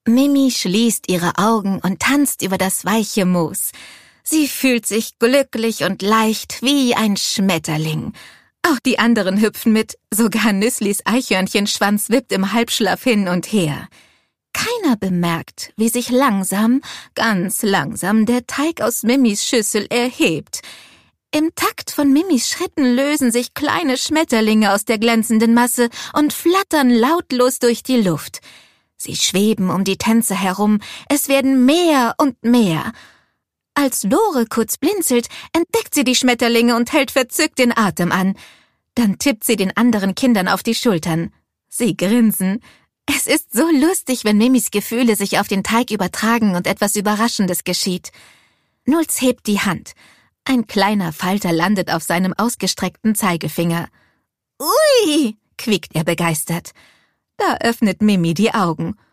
Mimi schließt ihre Augen und tanzt über das weiche Moos. Sie fühlt sich glücklich und leicht wie ein Schmetterling. Auch die anderen hüpfen mit, sogar Nüsslis Eichhörnchenschwanz wippt im Halbschlaf hin und her. Keiner bemerkt, wie sich langsam, ganz langsam der Teig aus Mimis Schüssel erhebt. Im Takt von Mimis Schritten lösen sich kleine Schmetterlinge aus der glänzenden Masse und flattern lautlos durch die Luft. Sie schweben um die Tänzer herum, es werden mehr und mehr. Als Lore kurz blinzelt, entdeckt sie die Schmetterlinge und hält verzückt den Atem an. Dann tippt sie den anderen Kindern auf die Schultern. Sie grinsen. Es ist so lustig, wenn Mimis Gefühle sich auf den Teig übertragen und etwas Überraschendes geschieht. Nulz hebt die Hand. Ein kleiner Falter landet auf seinem ausgestreckten Zeigefinger. »Ui«, quiekt er begeistert. Da öffnet Mimi die Augen.